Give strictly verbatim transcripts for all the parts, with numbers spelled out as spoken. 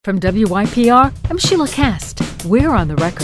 From W Y P R, I'm Sheila Cast. We're on the record.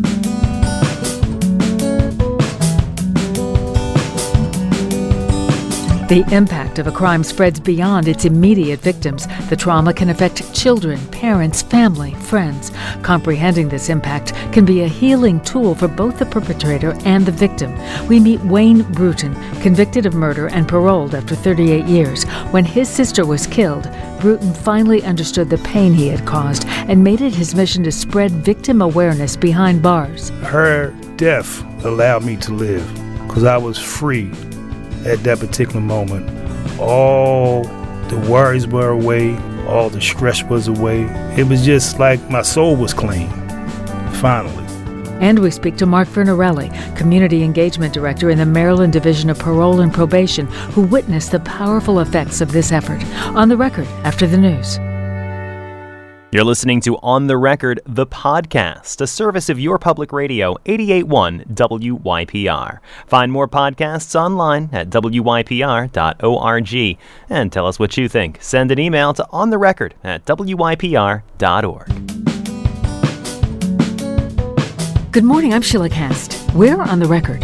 The impact of a crime spreads beyond its immediate victims. The trauma can affect children, parents, family, friends. Comprehending this impact can be a healing tool for both the perpetrator and the victim. We meet Wayne Bruton, convicted of murder and paroled after thirty-eight years. When his sister was killed, Bruton finally understood the pain he had caused and made it his mission to spread victim awareness behind bars. Her death allowed me to live because I was free. At that particular moment, all the worries were away, all the stress was away. It was just like my soul was clean, finally. And we speak to Mark Vernarelli, Community Engagement Director in the Maryland Division of Parole and Probation, who witnessed the powerful effects of this effort. On the record after the news. You're listening to On the Record, the podcast, a service of your public radio, eighty-eight point one W Y P R. Find more podcasts online at W Y P R dot org. And tell us what you think. Send an email to ontherecord at W Y P R dot org. Good morning, I'm Sheila Cast. We're on the record.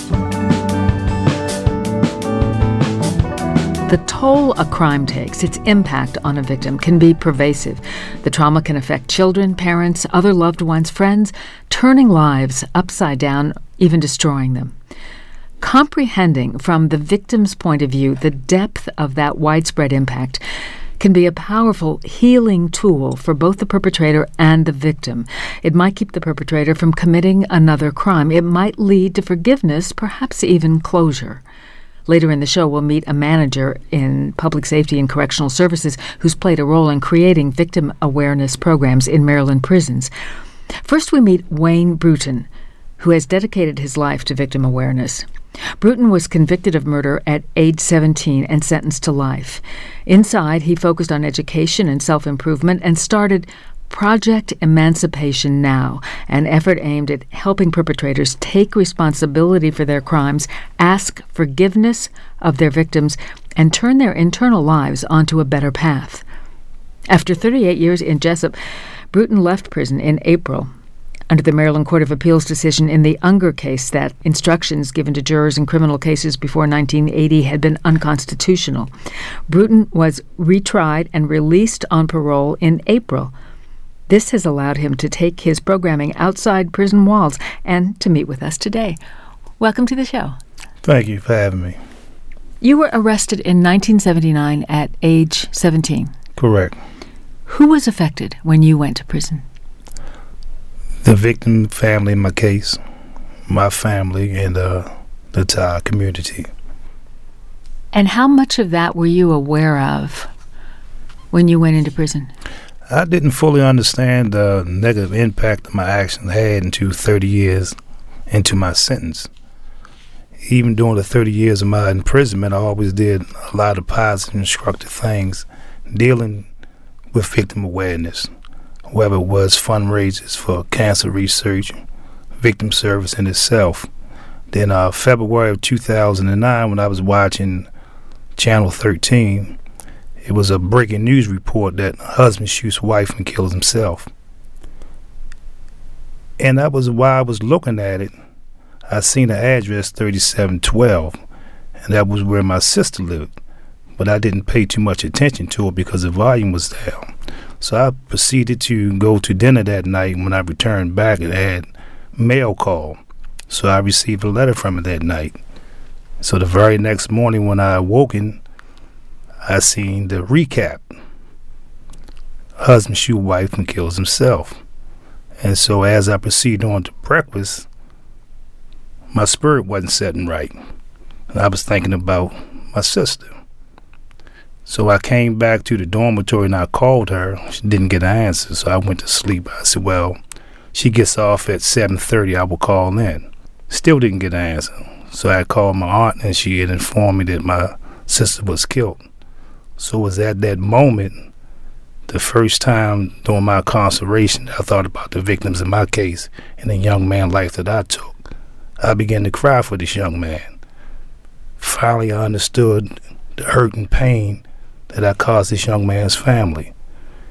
The toll a crime takes, its impact on a victim, can be pervasive. The trauma can affect children, parents, other loved ones, friends, turning lives upside down, even destroying them. Comprehending from the victim's point of view the depth of that widespread impact can be a powerful healing tool for both the perpetrator and the victim. It might keep the perpetrator from committing another crime. It might lead to forgiveness, perhaps even closure. Later in the show, we'll meet a manager in public safety and correctional services who's played a role in creating victim awareness programs in Maryland prisons. First, we meet Wayne Bruton, who has dedicated his life to victim awareness. Bruton was convicted of murder at age seventeen and sentenced to life. Inside, he focused on education and self-improvement and started Project Emancipation Now, an effort aimed at helping perpetrators take responsibility for their crimes, ask forgiveness of their victims, and turn their internal lives onto a better path. After thirty-eight years in Jessup, Bruton left prison in April under the Maryland Court of Appeals decision in the Unger case that instructions given to jurors in criminal cases before nineteen eighty had been unconstitutional. Bruton was retried and released on parole in April. This has allowed him to take his programming outside prison walls and to meet with us today. Welcome to the show. Thank you for having me. You were arrested in nineteen seventy-nine at age seventeen. Correct. Who was affected when you went to prison? The victim family in my case, my family, and uh, the entire community. And how much of that were you aware of when you went into prison? I didn't fully understand the negative impact that my actions had until thirty years into my sentence. Even during the thirty years of my imprisonment, I always did a lot of positive and constructive things dealing with victim awareness, whether it was fundraisers for cancer research, victim service in itself. Then uh, February of two thousand nine, when I was watching Channel thirteen, it was a breaking news report that a husband shoots wife and kills himself. And that was why I was looking at it. I seen the address thirty-seven twelve, and that was where my sister lived. But I didn't pay too much attention to it because the volume was down. So I proceeded to go to dinner that night. When I returned back, it had mail call. So I received a letter from it that night. So the very next morning when I awoken, I seen the recap. Husband shoot wife and kills himself. And so as I proceeded on to breakfast, my spirit wasn't setting right. And I was thinking about my sister. So I came back to the dormitory and I called her. She didn't get an answer, so I went to sleep. I said, well, she gets off at seven thirty, I will call in. Still didn't get an answer. So I called my aunt and she had informed me that my sister was killed. So it was at that moment, the first time during my incarceration, I thought about the victims in my case and the young man's life that I took. I began to cry for this young man. Finally, I understood the hurt and pain that I caused this young man's family.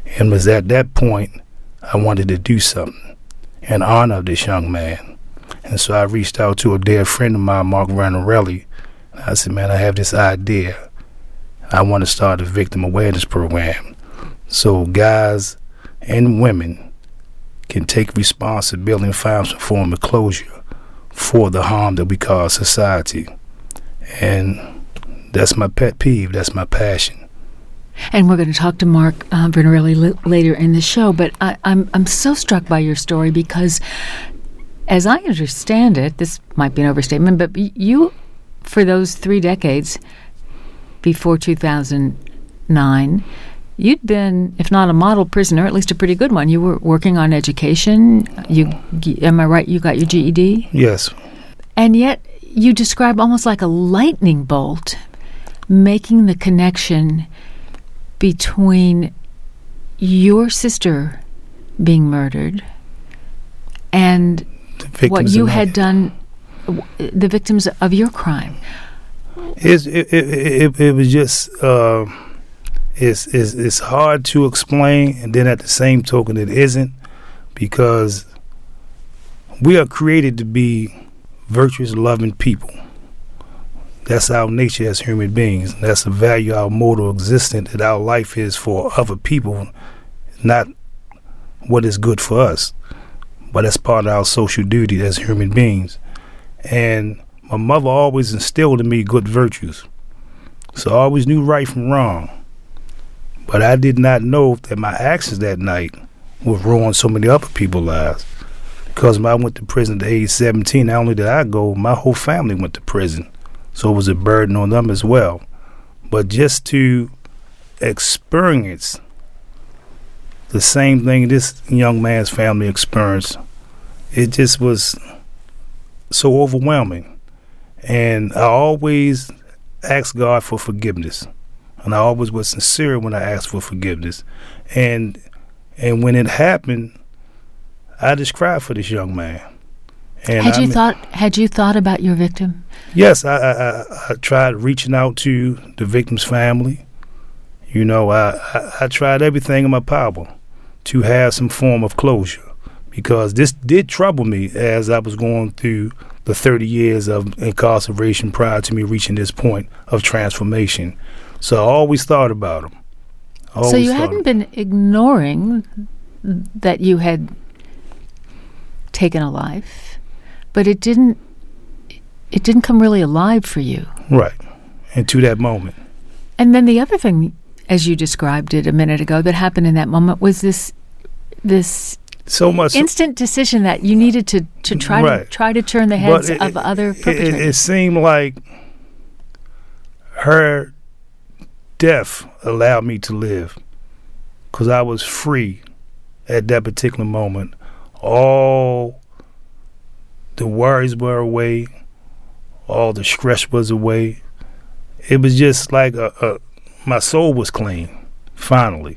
And it was at that point I wanted to do something in honor of this young man. And so I reached out to a dear friend of mine, Mark Ranarelli. I said, man, I have this idea. I want to start a victim awareness program so guys and women can take responsibility and find some form of closure for the harm that we cause society. And that's my pet peeve. That's my passion. And we're going to talk to Mark uh, Ranarelli li- later in the show. But I, I'm I'm so struck by your story because, as I understand it, this might be an overstatement, but you, for those three decades before two thousand nine, you'd been, if not a model prisoner, at least a pretty good one. You were working on education. You, am I right? You got your G E D? Yes. And yet you describe almost like a lightning bolt making the connection between your sister being murdered and what you had done, the victims of your crime. It's, it, it, it, it was just, uh, it's, it's, it's hard to explain, and then at the same token it isn't, because we are created to be virtuous, loving people. That's our nature as human beings. That's the value, our mortal existence, that our life is for other people, not what is good for us. But that's part of our social duty as human beings. And my mother always instilled in me good virtues. So I always knew right from wrong. But I did not know that my actions that night would ruin so many other people's lives. Because when I went to prison at age seventeen, not only did I go, my whole family went to prison. So it was a burden on them as well. But just to experience the same thing this young man's family experienced, it just was so overwhelming. And I always asked God for forgiveness. And I always was sincere when I asked for forgiveness. And and when it happened, I just cried for this young man. And had I you mean, thought had you thought about your victim? Yes, I, I, I, I tried reaching out to the victim's family. You know, I, I, I tried everything in my power to have some form of closure, because this did trouble me as I was going through the thirty years of incarceration prior to me reaching this point of transformation. So I always thought about him. So you hadn't been ignoring that you had taken a life, but it didn't it didn't come really alive for you. Right. And to that moment. And then the other thing, as you described it a minute ago, that happened in that moment was this this so much instant decision that you needed to, to try right. to try to turn the heads it, of other perpetrators. It, it seemed like her death allowed me to live, because I was free at that particular moment. All the worries were away. All the stress was away. It was just like a, a, my soul was clean, finally.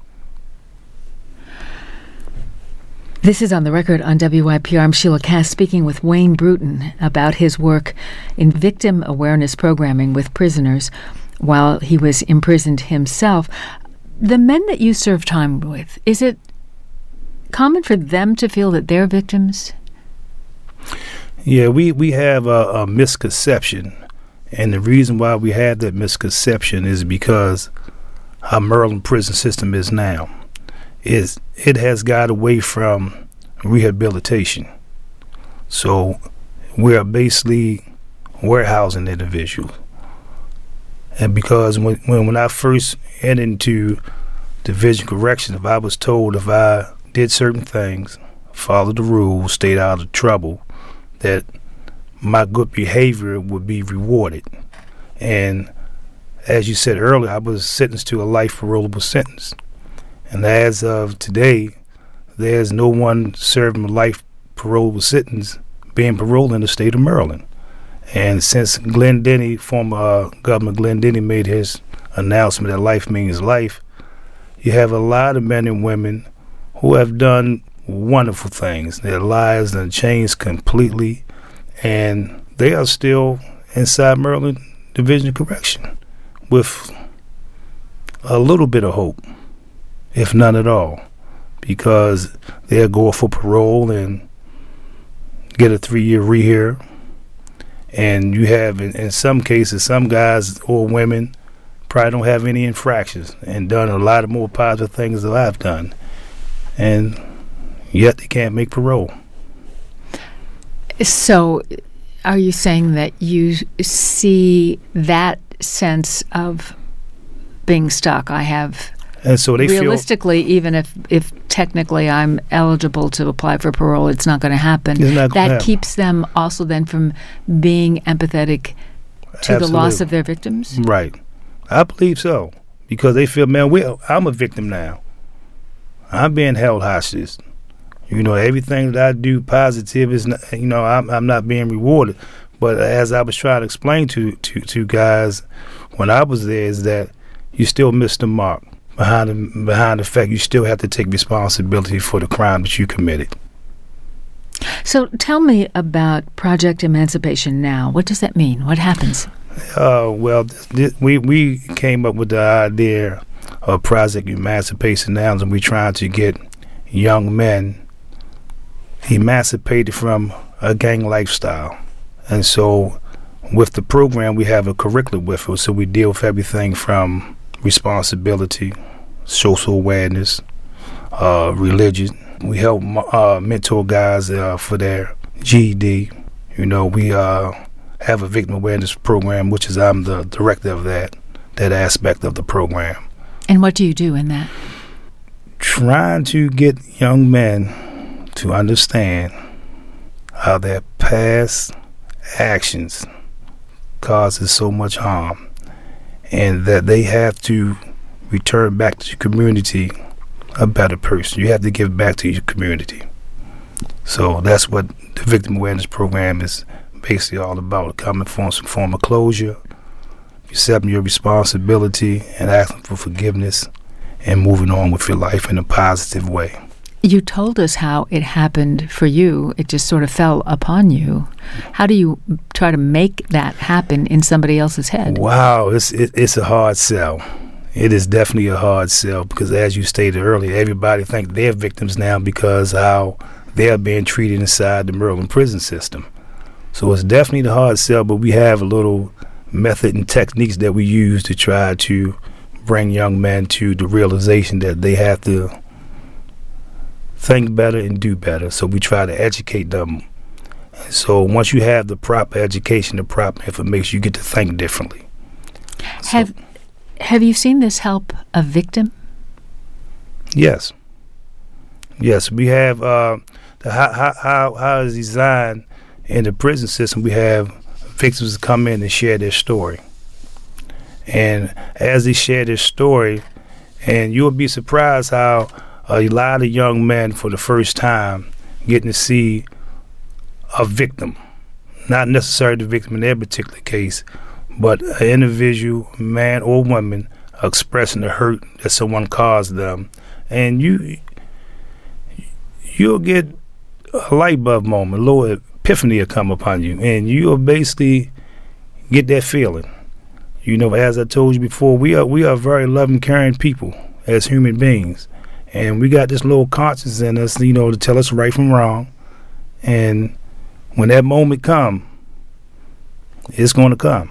This is On the Record on W Y P R. I'm Sheila Cass speaking with Wayne Bruton about his work in victim awareness programming with prisoners while he was imprisoned himself. The men that you serve time with, is it common for them to feel that they're victims? Yeah, we, we have a, a misconception. And the reason why we have that misconception is because how Maryland prison system is now. Is it has got away from rehabilitation. So we are basically warehousing individuals. And because when, when when I first entered into division correction, if I was told if I did certain things, followed the rules, stayed out of trouble, that my good behavior would be rewarded. And as you said earlier, I was sentenced to a life parolable sentence. And as of today, there's no one serving a life parolable sentence being paroled in the state of Maryland. And since Glenn Denny, former uh, Governor Glenn Denny, made his announcement that life means life, you have a lot of men and women who have done wonderful things. Their lives have changed completely, and they are still inside Maryland Division of Correction with a little bit of hope. if none at all, because they'll go for parole and get a three-year rehear. And you have, in, in some cases, some guys or women probably don't have any infractions and done a lot of more positive things than I've done. And yet they can't make parole. So are you saying that you see that sense of being stuck? I have, and so they realistically, feel, even if, if technically I'm eligible to apply for parole, it's not going to happen. It's not gonna that happen. Keeps them also then from being empathetic to Absolutely. the loss of their victims? Right. I believe so. Because they feel, man, we, I'm a victim now. I'm being held hostage. You know, everything that I do positive is, not, you know, I'm, I'm not being rewarded. But as I was trying to explain to, to, to guys when I was there, is that you still miss the mark. Behind the, behind the fact you still have to take responsibility for the crime that you committed. So tell me about Project Emancipation Now. What does that mean? What happens? Uh, well, th- th- we, we came up with the idea of Project Emancipation Now, and we're trying to get young men emancipated from a gang lifestyle. And so with the program, we have a curriculum with it. So we deal with everything from responsibility, social awareness, uh, religion. We help uh, mentor guys uh, for their G E D. You know, we uh, have a victim awareness program, which is I'm the director of that, that aspect of the program. And what do you do in that? Trying to get young men to understand how their past actions causes so much harm, and that they have to return back to your community a better person. You have to give back to your community. So that's what the Victim Awareness Program is basically all about, coming from some form of closure, accepting your responsibility and asking for forgiveness, and moving on with your life in a positive way. You told us how it happened for you. It just sort of fell upon you. How do you try to make that happen in somebody else's head? Wow, it's it, it's a hard sell. It is definitely a hard sell because, as you stated earlier, everybody thinks they're victims now because how they're being treated inside the Maryland prison system. So it's definitely the hard sell, but we have a little method and techniques that we use to try to bring young men to the realization that they have to think better and do better. So we try to educate them. So once you have the proper education, the proper information, you get to think differently. Have so, Have you seen this help a victim? Yes. Yes, we have uh, the how how how how is designed in the prison system. We have victims come in and share their story, and as they share their story, and you'll be surprised how a lot of young men, for the first time, getting to see a victim, not necessarily the victim in their particular case, but an individual, man or woman, expressing the hurt that someone caused them, and you you'll get a light bulb moment, a little epiphany will come upon you, and you'll basically get that feeling. You know, as I told you before, we are we are very loving, caring people as human beings, and we got this little conscience in us, you know, to tell us right from wrong. And when that moment comes, it's going to come.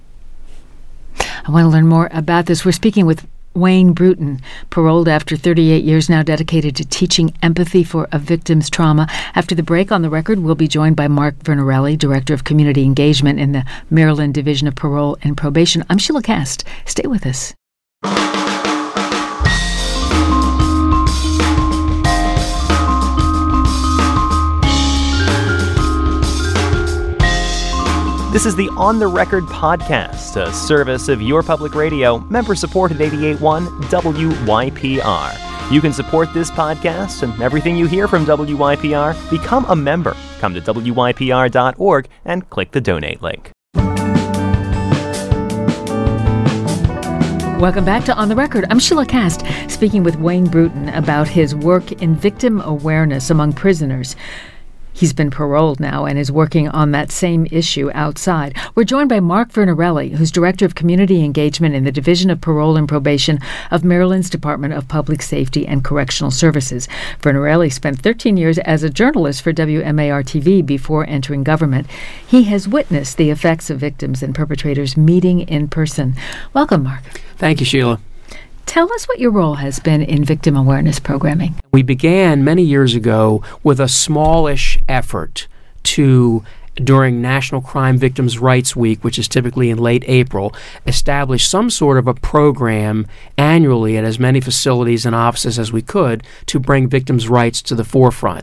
I want to learn more about this. We're speaking with Wayne Bruton, paroled after thirty-eight years, now dedicated to teaching empathy for a victim's trauma. After the break, On the Record, we'll be joined by Mark Vernarelli, Director of Community Engagement in the Maryland Division of Parole and Probation. I'm Sheila Cast. Stay with us. This is the On the Record podcast, a service of your public radio, member-supported eighty-eight point one W Y P R. You can support this podcast and everything you hear from W Y P R. Become a member. Come to W Y P R dot org and click the donate link. Welcome back to On the Record. I'm Sheila Cast, speaking with Wayne Bruton about his work in victim awareness among prisoners. He's been paroled now and is working on that same issue outside. We're joined by Mark Vernarelli, who's Director of Community Engagement in the Division of Parole and Probation of Maryland's Department of Public Safety and Correctional Services. Vernarelli spent thirteen years as a journalist for W M A R T V before entering government. He has witnessed the effects of victims and perpetrators meeting in person. Welcome, Mark. Thank you, Sheila. Tell us what your role has been in victim awareness programming. We began many years ago with a smallish effort to, during National Crime Victims' Rights Week, which is typically in late April, establish some sort of a program annually at as many facilities and offices as we could to bring victims' rights to the forefront.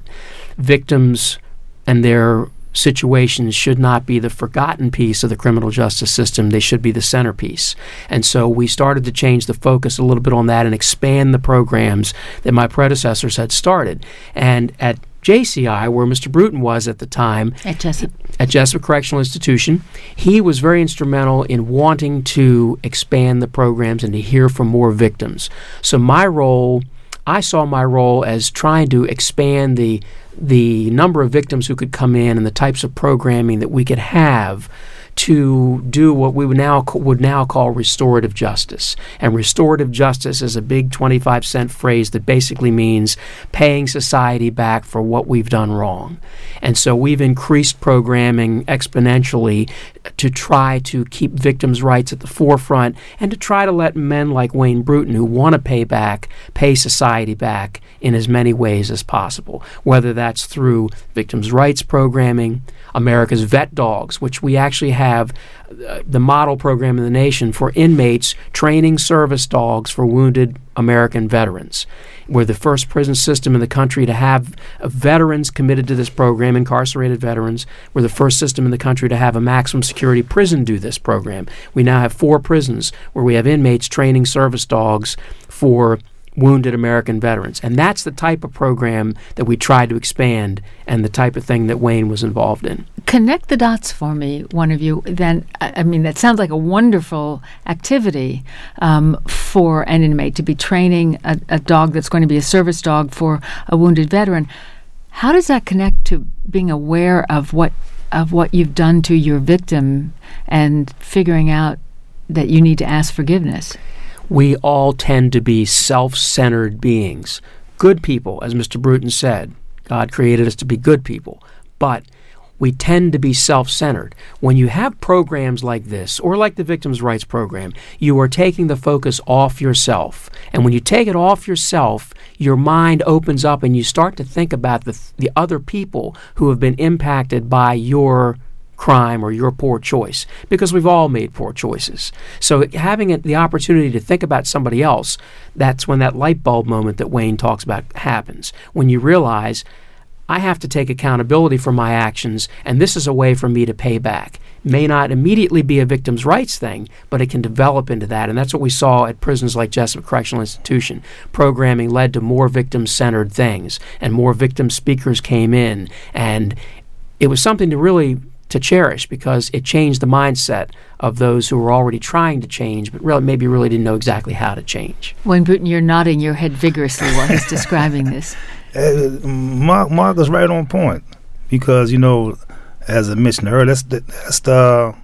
Victims and their situations should not be the forgotten piece of the criminal justice system. They should be the centerpiece. And so we started to change the focus a little bit on that and expand the programs that my predecessors had started. And at J C I, where Mister Bruton was at the time, at Jessup. at Jessup Correctional Institution, he was very instrumental in wanting to expand the programs and to hear from more victims. So my role, I saw my role as trying to expand the the number of victims who could come in and the types of programming that we could have to do what we would now would now call restorative justice. And restorative justice is a big twenty-five cent phrase that basically means paying society back for what we've done wrong. And so we've increased programming exponentially to try to keep victims' rights at the forefront and to try to let men like Wayne Bruton, who want to pay back, pay society back in as many ways as possible, whether that's through victims' rights programming, America's Vet Dogs, which we actually have uh, the model program in the nation for inmates training service dogs for wounded American veterans. We're the first prison system in the country to have uh, veterans committed to this program, incarcerated veterans. We're the first system in the country to have a maximum security prison do this program. We now have four prisons where we have inmates training service dogs for wounded American veterans. And that's the type of program that we tried to expand and the type of thing that Wayne was involved in. Connect the dots for me, one of you. Then, I mean, that sounds like a wonderful activity um, for an inmate to be training a, a dog that's going to be a service dog for a wounded veteran. How does that connect to being aware of what of what you've done to your victim and figuring out that you need to ask forgiveness? We all tend to be self-centered beings. Good people, as Mister Bruton said. God created us to be good people. But we tend to be self-centered. When you have programs like this, or like the Victims' Rights Program, you are taking the focus off yourself. And when you take it off yourself, your mind opens up and you start to think about the, the other people who have been impacted by your crime or your poor choice, because we've all made poor choices. So having it, the opportunity to think about somebody else, that's when that light bulb moment that Wayne talks about happens. When you realize, I have to take accountability for my actions, and this is a way for me to pay back. May not immediately be a victim's rights thing, but it can develop into that. And that's what we saw at prisons like Jessup Correctional Institution. Programming led to more victim-centered things, and more victim speakers came in. And it was something to really to cherish, because it changed the mindset of those who were already trying to change, but really maybe really didn't know exactly how to change. Wayne Bruton, you're nodding your head vigorously while he's describing this. Uh, Mark, Mark is right on point, because, you know, as I mentioned earlier, that's the, that's the,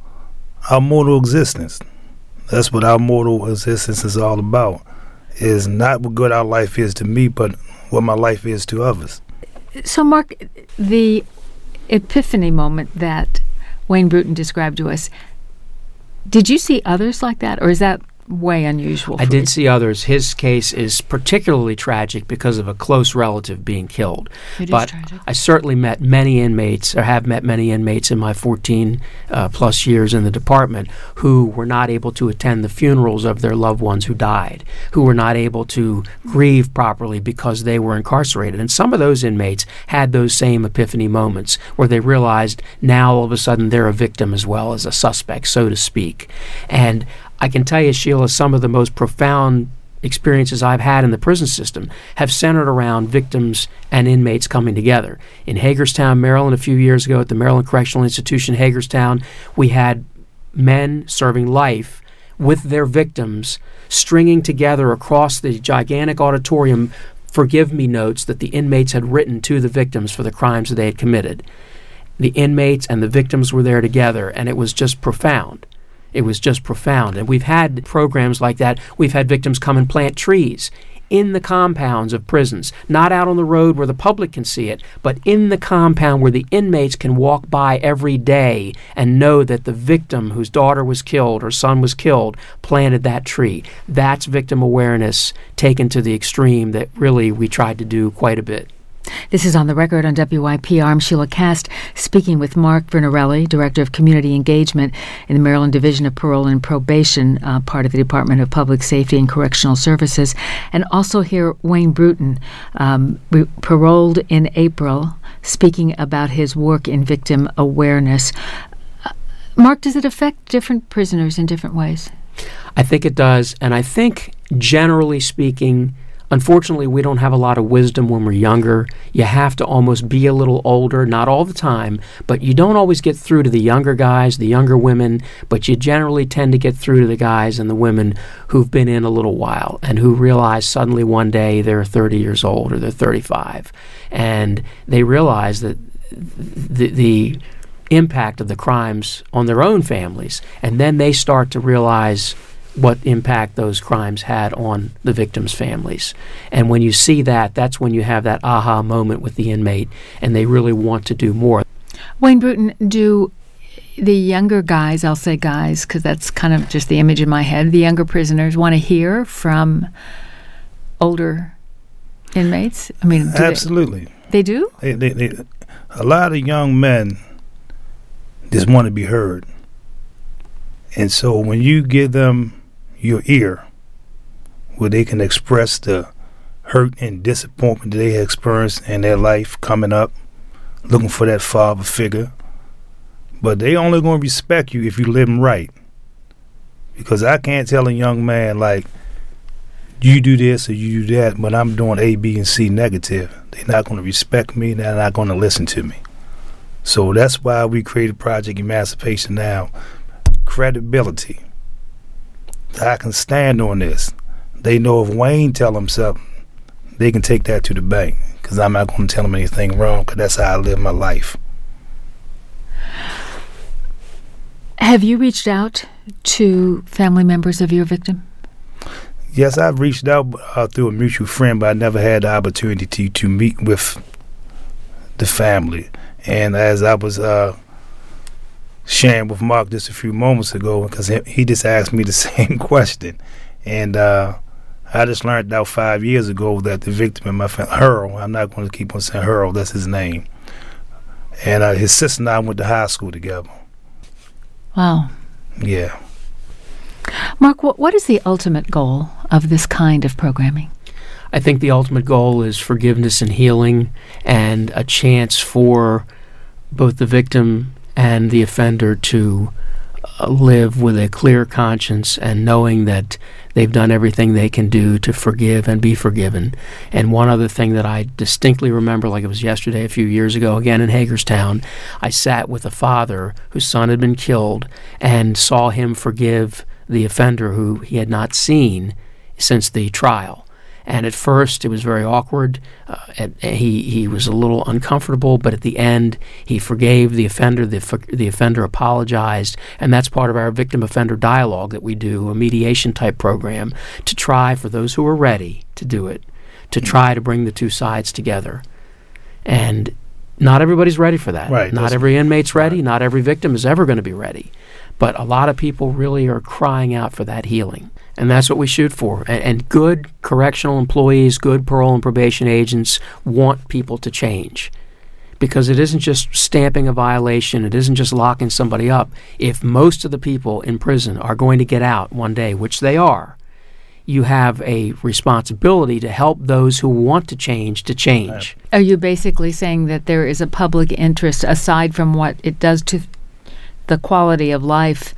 our mortal existence. That's what our mortal existence is all about, is not what good our life is to me, but what my life is to others. So, Mark, the epiphany moment that Wayne Bruton described to us, did you see others like that, or is that way unusual for I did you? see others. His case is particularly tragic because of a close relative being killed. It but is tragic. I certainly met many inmates, or have met many inmates in my fourteen uh, plus years in the department, who were not able to attend the funerals of their loved ones who died, who were not able to grieve properly because they were incarcerated. And some of those inmates had those same epiphany moments where they realized now all of a sudden they're a victim as well as a suspect, so to speak. And I can tell you, Sheila, some of the most profound experiences I've had in the prison system have centered around victims and inmates coming together. In Hagerstown, Maryland, a few years ago at the Maryland Correctional Institution, Hagerstown, we had men serving life with their victims stringing together across the gigantic auditorium forgive me notes that the inmates had written to the victims for the crimes that they had committed. The inmates and the victims were there together, and it was just profound. It was just profound. And we've had programs like that. We've had victims come and plant trees in the compounds of prisons, not out on the road where the public can see it, but in the compound where the inmates can walk by every day and know that the victim whose daughter was killed or son was killed planted that tree. That's victim awareness taken to the extreme that really we tried to do quite a bit. This is On the Record on W Y P R. I'm Sheila Cast, speaking with Mark Vernarelli, Director of Community Engagement in the Maryland Division of Parole and Probation, uh, part of the Department of Public Safety and Correctional Services, and also here Wayne Bruton, um, re- paroled in April, speaking about his work in victim awareness. Uh, Mark, does it affect different prisoners in different ways? I think it does, and I think, generally speaking, unfortunately, we don't have a lot of wisdom when we're younger. You have to almost be a little older, not all the time, but you don't always get through to the younger guys, the younger women, but you generally tend to get through to the guys and the women who've been in a little while and who realize suddenly one day they're thirty years old or they're thirty-five. And they realize that the, the impact of the crimes on their own families, and then they start to realize what impact those crimes had on the victims' families. And when you see that, that's when you have that aha moment with the inmate, and they really want to do more. Wayne Bruton, do the younger guys, I'll say guys, because that's kind of just the image in my head, the younger prisoners want to hear from older inmates? I mean, do absolutely. They, they do? They, they, they, a lot of young men just want to be heard. And so when you give them your ear, where they can express the hurt and disappointment that they have experienced in their life coming up, looking for that father figure. But they only going to respect you if you live them right. Because I can't tell a young man, like, you do this or you do that, but I'm doing A, B, and C negative. They're not going to respect me. They're not going to listen to me. So that's why we created Project Emancipation Now. Credibility. I can stand on this. They know if Wayne tell them something, they can take that to the bank, because I'm not going to tell them anything wrong, because that's how I live my life. Have you reached out to family members of your victim? Yes, I've reached out uh, through a mutual friend, but I never had the opportunity to, to meet with the family. And as I was uh, sharing with Mark just a few moments ago, because he just asked me the same question. And uh, I just learned out five years ago that the victim in my family, Harold, I'm not going to keep on saying Harold, that's his name. And uh, his sister and I went to high school together. Wow. Yeah. Mark, what, what is the ultimate goal of this kind of programming? I think the ultimate goal is forgiveness and healing, and a chance for both the victim and the offender to uh, live with a clear conscience and knowing that they've done everything they can do to forgive and be forgiven. And one other thing that I distinctly remember, like it was yesterday, a few years ago, again in Hagerstown, I sat with a father whose son had been killed and saw him forgive the offender who he had not seen since the trial. And at first, it was very awkward. Uh, and he he was a little uncomfortable, but at the end, he forgave the offender. The, the offender apologized, and that's part of our victim-offender dialogue that we do, a mediation-type program, to try, for those who are ready to do it, to try to bring the two sides together. And not everybody's ready for that. Right. Not every inmate's ready. Right. Not every victim is ever going to be ready. But a lot of people really are crying out for that healing. And that's what we shoot for. And, and good correctional employees, good parole and probation agents want people to change. Because it isn't just stamping a violation. It isn't just locking somebody up. If most of the people in prison are going to get out one day, which they are, you have a responsibility to help those who want to change to change. Are you basically saying that there is a public interest, aside from what it does to the quality of life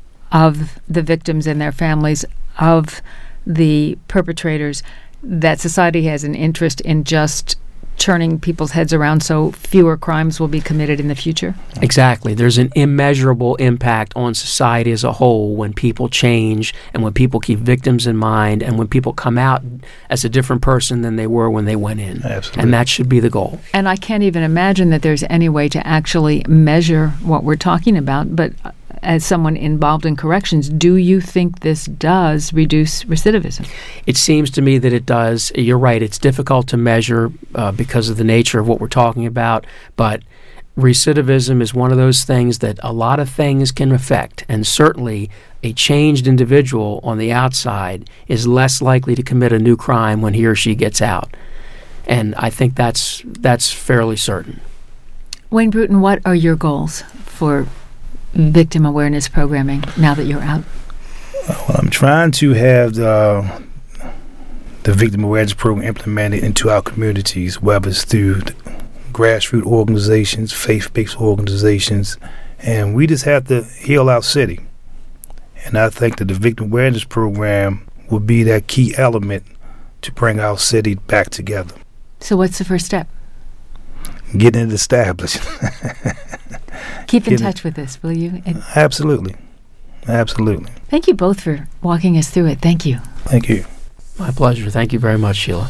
of the victims and their families, of the perpetrators, that society has an interest in just turning people's heads around so fewer crimes will be committed in the future? Exactly. There's an immeasurable impact on society as a whole when people change and when people keep victims in mind and when people come out as a different person than they were when they went in. Absolutely. And that should be the goal. And I can't even imagine that there's any way to actually measure what we're talking about, but as someone involved in corrections, do you think this does reduce recidivism? It seems to me that it does. You're right. It's difficult to measure uh, because of the nature of what we're talking about, but recidivism is one of those things that a lot of things can affect, and certainly a changed individual on the outside is less likely to commit a new crime when he or she gets out. And I think that's that's fairly certain. Wayne Bruton, what are your goals for victim awareness programming now that you're out? Well, I'm trying to have the, the victim awareness program implemented into our communities, whether it's through grassroots organizations, faith-based organizations, and we just have to heal our city. And I think that the victim awareness program will be that key element to bring our city back together. So what's the first step? Getting it established. Keep in Getting touch with us, will you? And Absolutely. Absolutely. thank you both for walking us through it. Thank you. Thank you. My pleasure. Thank you very much, Sheila.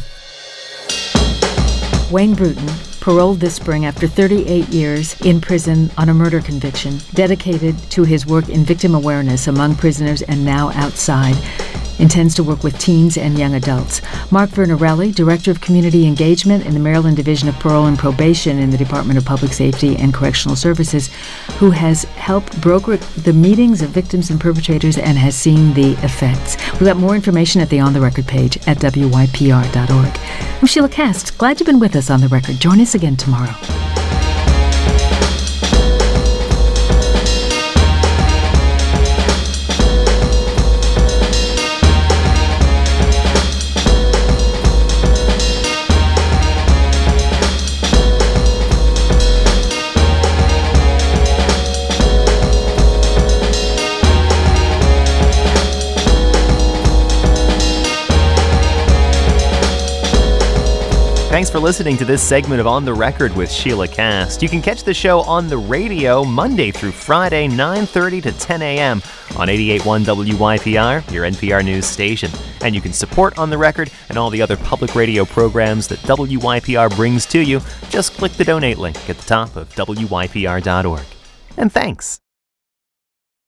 Wayne Bruton, paroled this spring after thirty-eight years in prison on a murder conviction, dedicated to his work in victim awareness among prisoners and now outside, intends to work with teens and young adults. Mark Vernarelli, Director of Community Engagement in the Maryland Division of Parole and Probation in the Department of Public Safety and Correctional Services, who has helped broker the meetings of victims and perpetrators and has seen the effects. We've got more information at the On the Record page at W Y P R dot org. I'm Sheila Kast. Glad you've been with us on The Record. Join us again tomorrow. Thanks for listening to this segment of On the Record with Sheila Kast. You can catch the show on the radio Monday through Friday, nine thirty to ten a.m. on eighty-eight point one W Y P R, your N P R news station. And you can support On the Record and all the other public radio programs that W Y P R brings to you. Just click the donate link at the top of W Y P R dot org. And thanks.